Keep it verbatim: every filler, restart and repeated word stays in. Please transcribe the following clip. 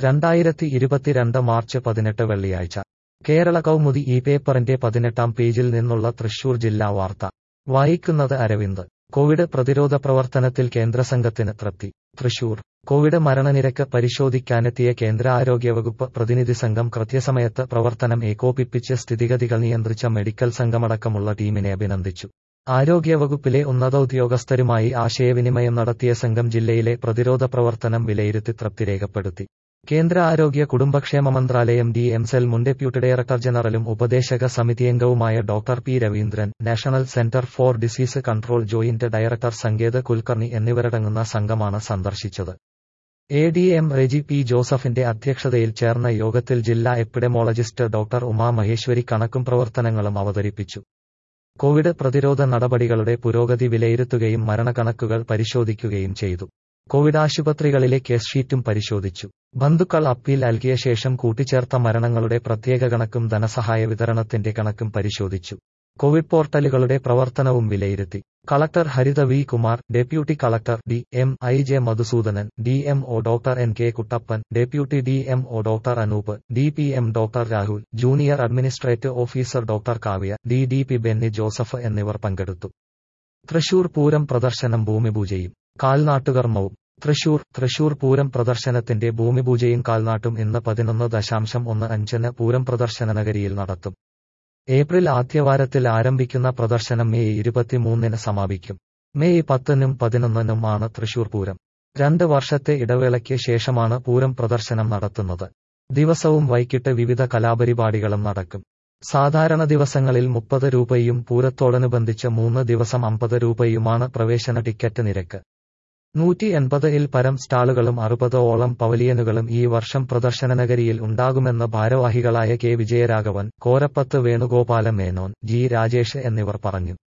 രണ്ടായിരത്തി ഇരുപത്തിരണ്ട് മാർച്ച് പതിനെട്ട് വെള്ളിയാഴ്ച കേരള കൗമുദി ഈ പേപ്പറിന്റെ പതിനെട്ടാം പേജിൽ നിന്നുള്ള തൃശൂർ ജില്ലാ വാർത്ത വായിക്കുന്നത് അരവിന്ദ്. കോവിഡ് പ്രതിരോധ പ്രവർത്തനത്തിൽ കേന്ദ്രസംഘത്തിന് തൃപ്തി. തൃശൂർ കോവിഡ് മരണനിരക്ക് പരിശോധിക്കാനെത്തിയ കേന്ദ്ര ആരോഗ്യവകുപ്പ് പ്രതിനിധി സംഘം കൃത്യസമയത്ത് പ്രവർത്തനം ഏകോപിപ്പിച്ച് സ്ഥിതിഗതികൾ നിയന്ത്രിച്ച മെഡിക്കൽ സംഘമടക്കമുള്ള ടീമിനെ അഭിനന്ദിച്ചു. ആരോഗ്യവകുപ്പിലെ ഉന്നതോദ്യോഗസ്ഥരുമായി ആശയവിനിമയം നടത്തിയ സംഘം ജില്ലയിലെ പ്രതിരോധ പ്രവർത്തനം വിലയിരുത്തി തൃപ്തി രേഖപ്പെടുത്തി. കേന്ദ്ര ആരോഗ്യ കുടുംബക്ഷേമ മന്ത്രാലയം ഡി എം സെൽ മുൻ ഡെപ്യൂട്ടി ഡയറക്ടർ ജനറലും ഉപദേശക സമിതിയംഗവുമായ doctor P Raveendran, National Centre for Disease Control joint director Sanket Kulkarni എന്നിവരടങ്ങുന്ന സംഘമാണ് സന്ദർശിച്ചത്. A D M Reji P ജോസഫിന്റെ അധ്യക്ഷതയിൽ ചേർന്ന യോഗത്തിൽ ജില്ലാ എപ്പിഡമോളജിസ്റ്റ് ഡോക്ടർ ഉമാ മഹേശ്വരി കണക്കും പ്രവർത്തനങ്ങളും അവതരിപ്പിച്ചു. കോവിഡ് പ്രതിരോധ നടപടികളുടെ പുരോഗതി വിലയിരുത്തുകയും മരണക്കണക്കുകൾ പരിശോധിക്കുകയും ചെയ്തു. കോവിഡ് ആശുപത്രികളിലെ കേസ് ഷീറ്റും പരിശോധിച്ചു. ബന്ധുക്കൾ അപ്പീൽ നൽകിയ ശേഷം കൂട്ടിച്ചേർത്ത മരണങ്ങളുടെ പ്രത്യേക കണക്കും ധനസഹായ വിതരണത്തിന്റെ കണക്കും പരിശോധിച്ചു. കോവിഡ് പോർട്ടലുകളുടെ പ്രവർത്തനവും വിലയിരുത്തി. Collector Haritha V Kumar, deputy collector D M I J Madhusoodanan, D M O doctor N K Kuttappan, deputy D M O doctor Anoop, D P M doctor Rahul, junior administrative officer doctor Kavya, D D P Benny Joseph എന്നിവർ പങ്കെടുത്തു. തൃശൂർ പൂരം പ്രദർശനം ഭൂമിപൂജയും കാൽനാട്ടുകർമ്മവും. തൃശൂർ തൃശൂർ പൂരം പ്രദർശനത്തിന്റെ ഭൂമിപൂജയും കാൽനാട്ടും ഇന്ന് പതിനൊന്ന് ദശാംശം ഒന്ന് അഞ്ചിന് പൂരം പ്രദർശന നഗരിയിൽ നടത്തും. ഏപ്രിൽ ആദ്യവാരത്തിൽ ആരംഭിക്കുന്ന പ്രദർശനം മെയ് ഇരുപത്തിമൂന്നിന് സമാപിക്കും. മെയ് പത്തിനും പതിനൊന്നിനും ആണ് തൃശൂർ പൂരം. രണ്ട് വർഷത്തെ ഇടവേളയ്ക്ക് ശേഷമാണ് പൂരം പ്രദർശനം നടത്തുന്നത്. ദിവസവും വൈകിട്ട് വിവിധ കലാപരിപാടികളും നടക്കും. സാധാരണ ദിവസങ്ങളിൽ മുപ്പത് രൂപയും പൂരത്തോടനുബന്ധിച്ച് മൂന്ന് ദിവസം അമ്പത് രൂപയുമാണ് പ്രവേശന ടിക്കറ്റ് നിരക്ക്. നൂറ്റി എൺപത് ഇൽ പരം സ്റ്റാളുകളും അറുപതോളം പവലിയനുകളും ഈ വർഷം പ്രദർശന നഗരിയിൽ ഉണ്ടാകുമെന്ന് ഭാരവാഹികളായ കെ വിജയരാഘവൻ, കോരപ്പത്ത് വേണുഗോപാല മേനോൻ, ജി രാജേഷ് എന്നിവർ പറഞ്ഞു.